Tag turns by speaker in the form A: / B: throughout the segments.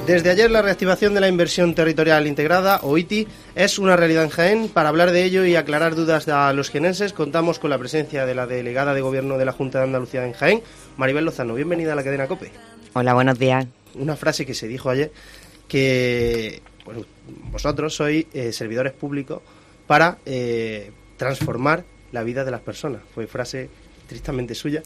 A: Desde ayer la reactivación de la inversión territorial integrada, o ITI, es una realidad en Jaén. Para hablar de ello y aclarar dudas a los jienenses, contamos con la presencia de la delegada de Gobierno de la Junta de Andalucía en Jaén, Maribel Lozano. Bienvenida a la cadena COPE.
B: Hola, buenos días.
A: Una frase que se dijo ayer, que bueno, vosotros sois servidores públicos para transformar la vida de las personas. Fue frase estrictamente suya.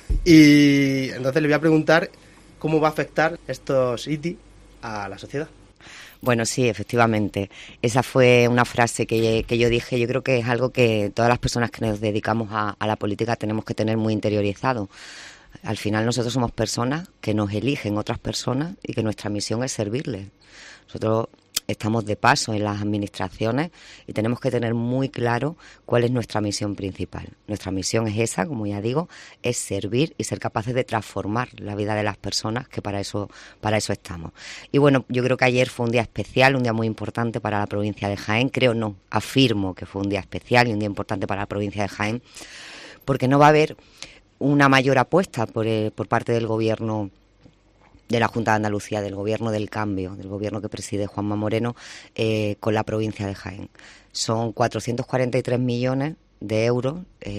A: Y entonces le voy a preguntar cómo va a afectar estos ITI a la sociedad.
B: Bueno, sí, efectivamente. Esa fue una frase que yo dije. Yo creo que es algo que todas las personas que nos dedicamos a la política tenemos que tener muy interiorizado. Al final nosotros somos personas que nos eligen otras personas y que nuestra misión es servirles. Nosotros estamos de paso en las administraciones y tenemos que tener muy claro cuál es nuestra misión principal. Nuestra misión es esa, como ya digo, es servir y ser capaces de transformar la vida de las personas, que para eso estamos. Y bueno, yo creo que ayer fue un día especial, un día muy importante para la provincia de Jaén. Afirmo que fue un día especial y un día importante para la provincia de Jaén, porque no va a haber una mayor apuesta por parte del Gobierno de la Junta de Andalucía, del Gobierno del Cambio, del Gobierno que preside Juanma Moreno, con la provincia de Jaén. Son 443 millones de euros,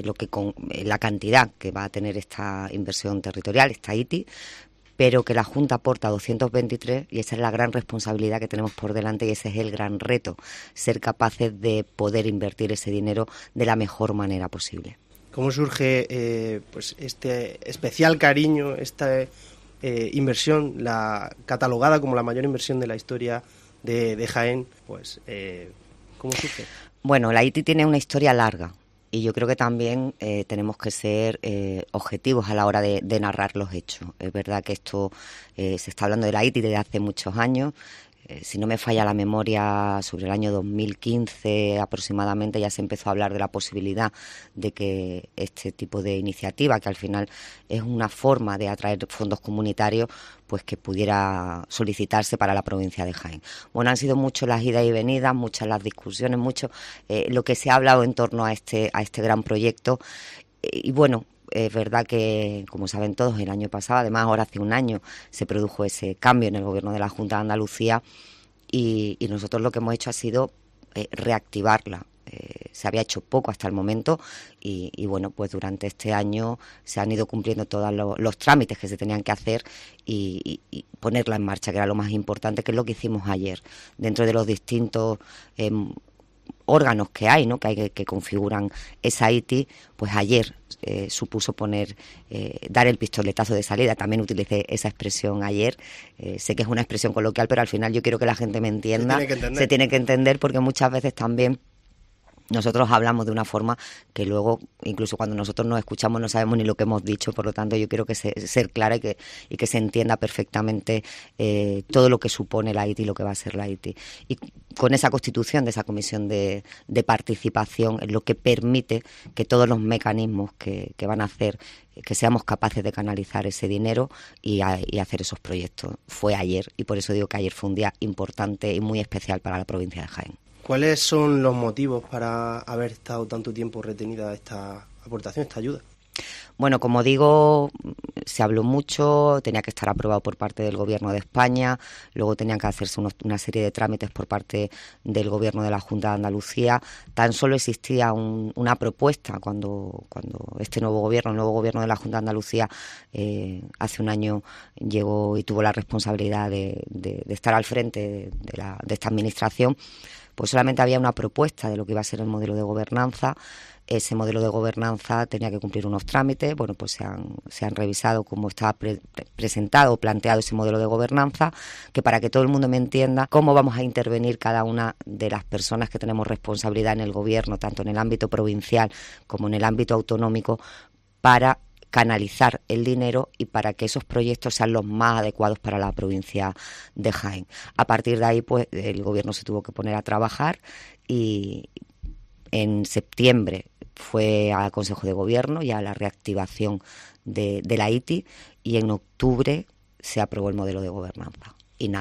B: la cantidad que va a tener esta inversión territorial, esta ITI, pero que la Junta aporta 223 y esa es la gran responsabilidad que tenemos por delante y ese es el gran reto, ser capaces de poder invertir ese dinero de la mejor manera posible.
A: ¿Cómo surge pues este especial cariño, esta inversión, la catalogada como la mayor inversión de la historia de Jaén? Pues, ¿cómo surge?
B: Bueno, la ITI tiene una historia larga y yo creo que también tenemos que ser objetivos a la hora de narrar los hechos. Es verdad que esto se está hablando de la ITI desde hace muchos años. Si no me falla la memoria, sobre el año 2015 aproximadamente ya se empezó a hablar de la posibilidad de que este tipo de iniciativa, que al final es una forma de atraer fondos comunitarios, pues que pudiera solicitarse para la provincia de Jaén. Bueno, han sido muchas las idas y venidas, muchas las discusiones, mucho lo que se ha hablado en torno a este gran proyecto. Y bueno, es verdad que, como saben todos, el año pasado, además ahora hace un año, se produjo ese cambio en el Gobierno de la Junta de Andalucía y nosotros lo que hemos hecho ha sido reactivarla. Se había hecho poco hasta el momento y bueno, pues durante este año se han ido cumpliendo todos los trámites que se tenían que hacer y ponerla en marcha, que era lo más importante, que es lo que hicimos ayer. Dentro de los distintos órganos que hay, ¿no? que configuran esa ITI, pues ayer supuso dar el pistoletazo de salida. También utilicé esa expresión ayer. Sé que es una expresión coloquial, pero al final yo quiero que la gente me entienda. Se tiene que entender porque muchas veces también nosotros hablamos de una forma que luego, incluso cuando nosotros nos escuchamos, no sabemos ni lo que hemos dicho. Por lo tanto, yo quiero que ser clara y que se entienda perfectamente todo lo que supone la ITI y lo que va a ser la ITI. Y con esa constitución de esa comisión de participación es lo que permite que todos los mecanismos que van a hacer que seamos capaces de canalizar ese dinero y hacer esos proyectos. Fue ayer y por eso digo que ayer fue un día importante y muy especial para la provincia de Jaén.
A: ¿Cuáles son los motivos para haber estado tanto tiempo retenida esta aportación, esta ayuda?
B: Bueno, como digo, se habló mucho, tenía que estar aprobado por parte del Gobierno de España, luego tenían que hacerse una serie de trámites por parte del Gobierno de la Junta de Andalucía. Tan solo existía una propuesta cuando este el nuevo Gobierno de la Junta de Andalucía hace un año llegó y tuvo la responsabilidad de estar al frente de esta administración. Pues solamente había una propuesta de lo que iba a ser el modelo de gobernanza. Ese modelo de gobernanza tenía que cumplir unos trámites. Bueno, pues se han revisado cómo estaba presentado o planteado ese modelo de gobernanza, que para que todo el mundo me entienda cómo vamos a intervenir cada una de las personas que tenemos responsabilidad en el gobierno, tanto en el ámbito provincial como en el ámbito autonómico, para canalizar el dinero y para que esos proyectos sean los más adecuados para la provincia de Jaén. A partir de ahí, pues el Gobierno se tuvo que poner a trabajar y en septiembre fue al Consejo de Gobierno y a la reactivación de la ITI y en octubre se aprobó el modelo de gobernanza.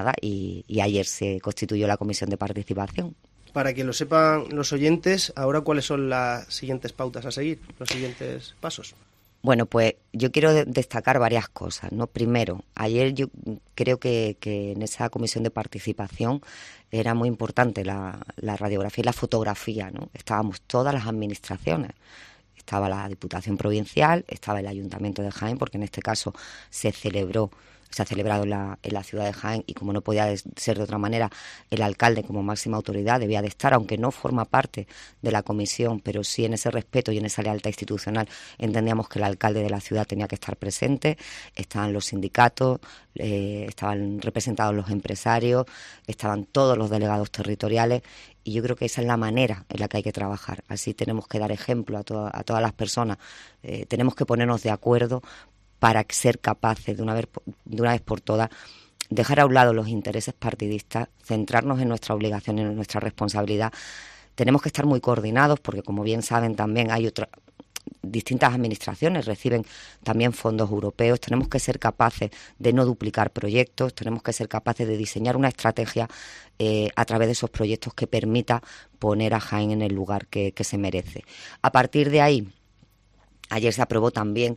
B: Y ayer se constituyó la Comisión de Participación.
A: Para que lo sepan los oyentes, ahora ¿cuáles son las siguientes pautas a seguir, los siguientes pasos?
B: Bueno, pues yo quiero destacar varias cosas, ¿no? Primero, ayer yo creo que en esa comisión de participación era muy importante la radiografía y la fotografía, ¿no? Estábamos todas las administraciones. Estaba la Diputación Provincial, estaba el Ayuntamiento de Jaén, porque en este caso se ha celebrado en la ciudad de Jaén y como no podía ser de otra manera, el alcalde como máxima autoridad debía de estar, aunque no forma parte de la comisión, pero sí en ese respeto y en esa lealtad institucional entendíamos que el alcalde de la ciudad tenía que estar presente. Estaban los sindicatos, estaban representados los empresarios, estaban todos los delegados territoriales. Y yo creo que esa es la manera en la que hay que trabajar. Así tenemos que dar ejemplo a todas las personas. Tenemos que ponernos de acuerdo para ser capaces de una vez por todas dejar a un lado los intereses partidistas, centrarnos en nuestra obligación, en nuestra responsabilidad. Tenemos que estar muy coordinados porque, como bien saben, también hay distintas administraciones reciben también fondos europeos. Tenemos que ser capaces de no duplicar proyectos, tenemos que ser capaces de diseñar una estrategia a través de esos proyectos que permita poner a Jaén en el lugar que se merece. A partir de ahí, ayer se aprobó también,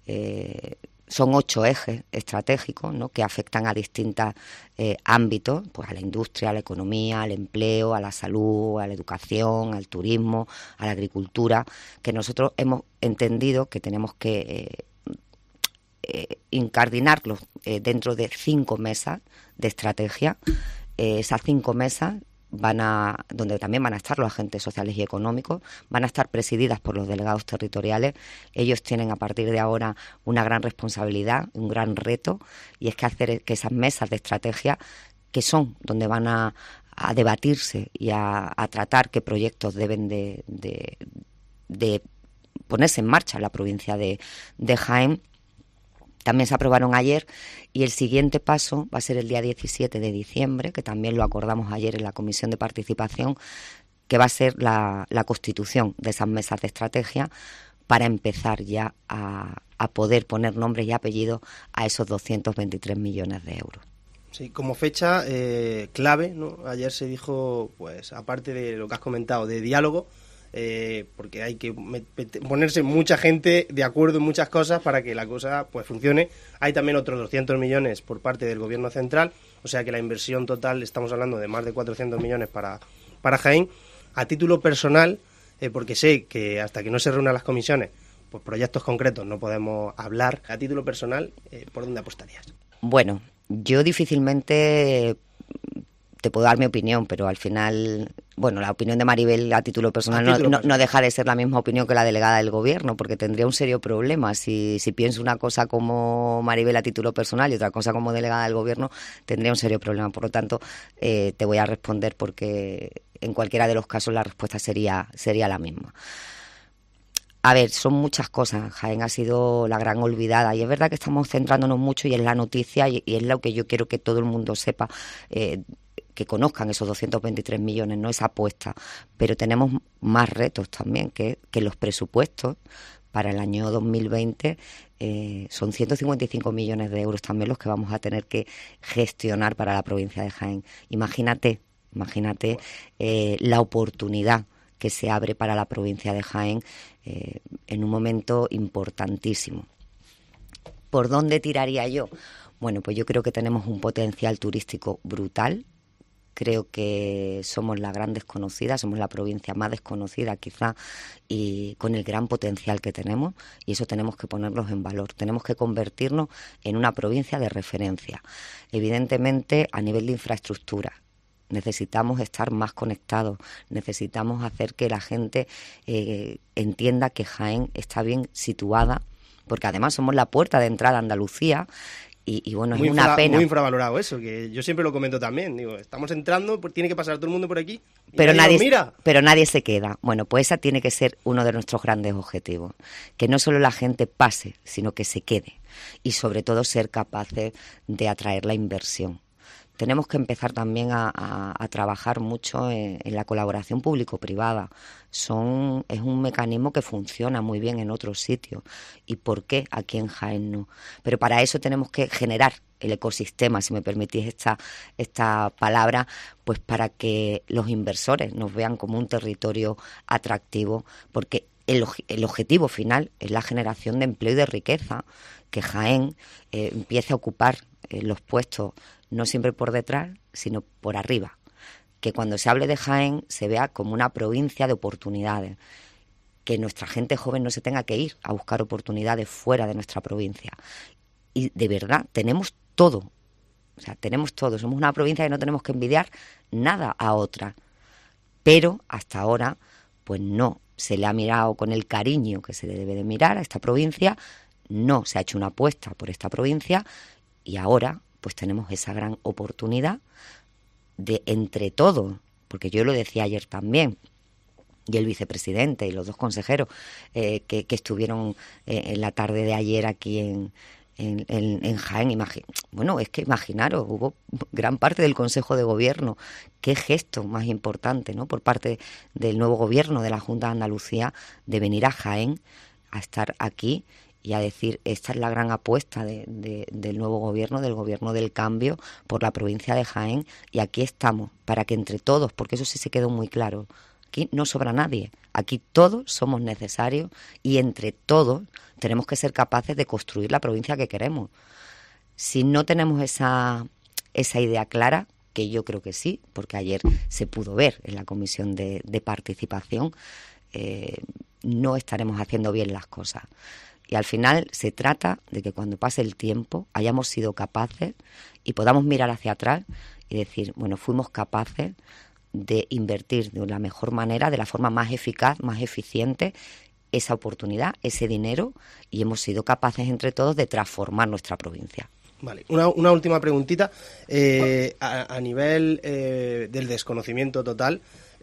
B: son 8 ejes estratégicos, ¿no?, que afectan a distintos ámbitos, pues a la industria, a la economía, al empleo, a la salud, a la educación, al turismo, a la agricultura, que nosotros hemos entendido que tenemos que incardinarlos dentro de 5 mesas de estrategia. Esas 5 mesas donde también van a estar los agentes sociales y económicos, van a estar presididas por los delegados territoriales. Ellos tienen a partir de ahora una gran responsabilidad, un gran reto, y es que hacer que esas mesas de estrategia, que son donde van a debatirse y a tratar qué proyectos deben de ponerse en marcha en la provincia de Jaén, también se aprobaron ayer, y el siguiente paso va a ser el día 17 de diciembre, que también lo acordamos ayer en la Comisión de Participación, que va a ser la constitución de esas mesas de estrategia para empezar ya a poder poner nombres y apellidos a esos 223 millones de euros.
A: Sí, como fecha clave, ¿no? Ayer se dijo, pues aparte de lo que has comentado, de diálogo, porque hay que ponerse mucha gente de acuerdo en muchas cosas para que la cosa pues funcione. Hay también otros 200 millones por parte del Gobierno central, o sea que la inversión total, estamos hablando de más de 400 millones para Jaén. A título personal, porque sé que hasta que no se reúnan las comisiones, pues proyectos concretos no podemos hablar. A título personal, ¿por dónde apostarías?
B: Bueno, yo difícilmente te puedo dar mi opinión, pero al final, bueno, la opinión de Maribel a título personal no deja de ser la misma opinión que la delegada del Gobierno, porque tendría un serio problema. Si pienso una cosa como Maribel a título personal y otra cosa como delegada del Gobierno, tendría un serio problema. Por lo tanto, te voy a responder porque en cualquiera de los casos la respuesta sería la misma. A ver, son muchas cosas. Jaén ha sido la gran olvidada y es verdad que estamos centrándonos mucho y en la noticia y es lo que yo quiero que todo el mundo sepa, que conozcan esos 223 millones, no esa apuesta, pero tenemos más retos también, que los presupuestos para el año 2020 son 155 millones de euros también los que vamos a tener que gestionar para la provincia de Jaén. Imagínate la oportunidad que se abre para la provincia de Jaén en un momento importantísimo. ¿Por dónde tiraría yo? Bueno, pues yo creo que tenemos un potencial turístico brutal. Creo que somos la gran desconocida, somos la provincia más desconocida quizá y con el gran potencial que tenemos, y eso tenemos que ponerlos en valor. Tenemos que convertirnos en una provincia de referencia. Evidentemente, a nivel de infraestructura, necesitamos estar más conectados, necesitamos hacer que la gente entienda que Jaén está bien situada, porque además somos la puerta de entrada a Andalucía. Y bueno, es una pena.
A: Muy infravalorado eso, que yo siempre lo comento también. Digo, estamos entrando, pues tiene que pasar todo el mundo por aquí.
B: Pero nadie se queda. Bueno, pues esa tiene que ser uno de nuestros grandes objetivos. Que no solo la gente pase, sino que se quede. Y sobre todo ser capaces de atraer la inversión. Tenemos que empezar también a trabajar mucho en la colaboración público-privada. Es un mecanismo que funciona muy bien en otros sitios. ¿Y por qué aquí en Jaén no? Pero para eso tenemos que generar el ecosistema, si me permitís esta palabra, pues para que los inversores nos vean como un territorio atractivo, porque el objetivo final es la generación de empleo y de riqueza, que Jaén empiece a ocupar los puestos no siempre por detrás, sino por arriba. Que cuando se hable de Jaén se vea como una provincia de oportunidades, que nuestra gente joven no se tenga que ir a buscar oportunidades fuera de nuestra provincia. Y de verdad, tenemos todo. O sea, tenemos todo. Somos una provincia que no tenemos que envidiar nada a otra. Pero hasta ahora, pues no se le ha mirado con el cariño que se le debe de mirar a esta provincia, no se ha hecho una apuesta por esta provincia y ahora pues tenemos esa gran oportunidad de entre todos, porque yo lo decía ayer también, y el vicepresidente y los dos consejeros que estuvieron en la tarde de ayer aquí en Jaén. Bueno, es que imaginaros, hubo gran parte del Consejo de Gobierno. Qué gesto más importante, ¿no?, por parte del nuevo Gobierno de la Junta de Andalucía, de venir a Jaén a estar aquí y a decir, esta es la gran apuesta del nuevo Gobierno, del Gobierno del Cambio, por la provincia de Jaén, y aquí estamos, para que entre todos, porque eso sí se quedó muy claro, aquí no sobra nadie, aquí todos somos necesarios y entre todos tenemos que ser capaces de construir la provincia que queremos. Si no tenemos esa idea clara, que yo creo que sí, porque ayer se pudo ver en la comisión de participación, no estaremos haciendo bien las cosas. Y al final se trata de que cuando pase el tiempo hayamos sido capaces y podamos mirar hacia atrás y decir, bueno, fuimos capaces de invertir de la mejor manera, de la forma más eficaz, más eficiente, esa oportunidad, ese dinero, y hemos sido capaces entre todos de transformar nuestra provincia.
A: Vale, una última preguntita. A nivel del desconocimiento total,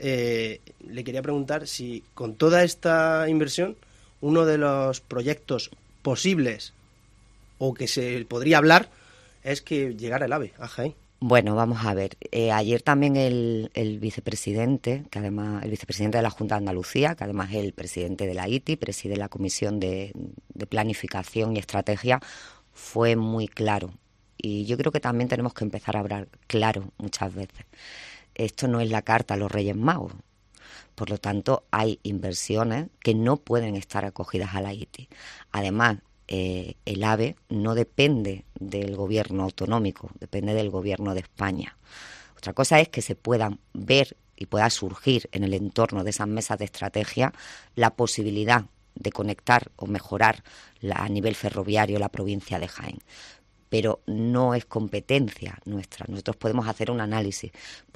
A: le quería preguntar si con toda esta inversión, uno de los proyectos posibles o que se podría hablar es que llegara el AVE a Jaén.
B: Bueno, vamos a ver. Ayer también el vicepresidente, que además el vicepresidente de la Junta de Andalucía, que además es el presidente de la ITI, preside la Comisión de Planificación y Estrategia, fue muy claro. Y yo creo que también tenemos que empezar a hablar claro muchas veces. Esto no es la carta a los Reyes Magos. Por lo tanto, hay inversiones que no pueden estar acogidas a la ITI. Además, el AVE no depende del gobierno autonómico, depende del gobierno de España. Otra cosa es que se puedan ver y pueda surgir en el entorno de esas mesas de estrategia la posibilidad de conectar o mejorar a nivel ferroviario la provincia de Jaén. Pero no es competencia nuestra. Nosotros podemos hacer un análisis,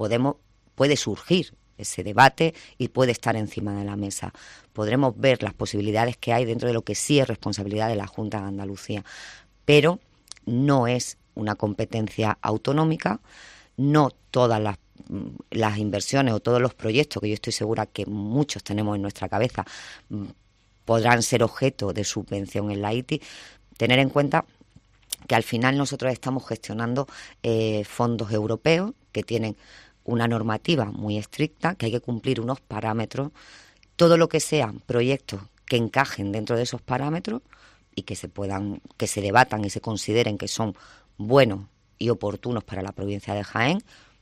B: puede surgir ese debate y puede estar encima de la mesa. Podremos ver las posibilidades que hay dentro de lo que sí es responsabilidad de la Junta de Andalucía, pero no es una competencia autonómica. No todas las inversiones o todos los proyectos, que yo estoy segura que muchos tenemos en nuestra cabeza, podrán ser objeto de subvención en la ITI. Tener en cuenta que al final nosotros estamos gestionando fondos europeos que tienen una normativa muy estricta, que hay que cumplir unos parámetros. Todo lo que sean proyectos que encajen dentro de esos parámetros y que se debatan y se consideren que son buenos y oportunos para la provincia de Jaén,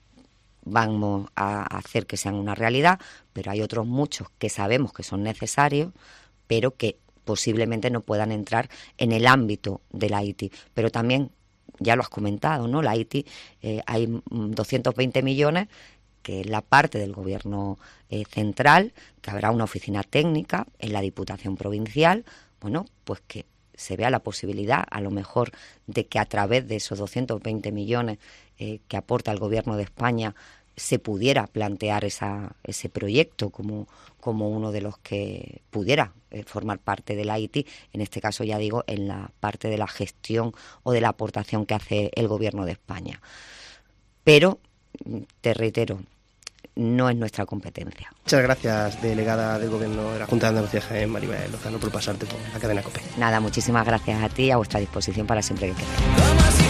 B: vamos a hacer que sean una realidad, pero hay otros muchos que sabemos que son necesarios, pero que posiblemente no puedan entrar en el ámbito de la ITI. Pero también, ya lo has comentado, ¿no? La ITI, hay 220 millones, que es la parte del gobierno central, que habrá una oficina técnica en la Diputación Provincial, bueno, pues que se vea la posibilidad, a lo mejor, de que a través de esos 220 millones que aporta el Gobierno de España se pudiera plantear ese proyecto como uno de los que pudiera formar parte de la ITI, en este caso, ya digo, en la parte de la gestión o de la aportación que hace el Gobierno de España. Pero, te reitero, no es nuestra competencia.
A: Muchas gracias, delegada del Gobierno de la Junta de Andalucía, Jaén, Maribel Lozano, por pasarte por la cadena COPE.
B: Nada, muchísimas gracias a ti, a vuestra disposición para siempre que queráis.